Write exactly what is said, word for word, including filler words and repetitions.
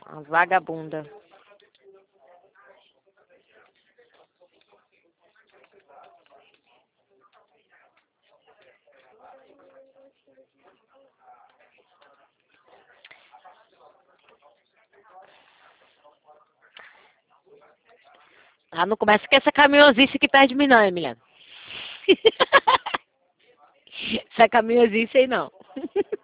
Uma vagabunda. Ah, não começa com essa caminhãozice aqui perto de mim não, Emiliano. Essa caminhãozice aí não.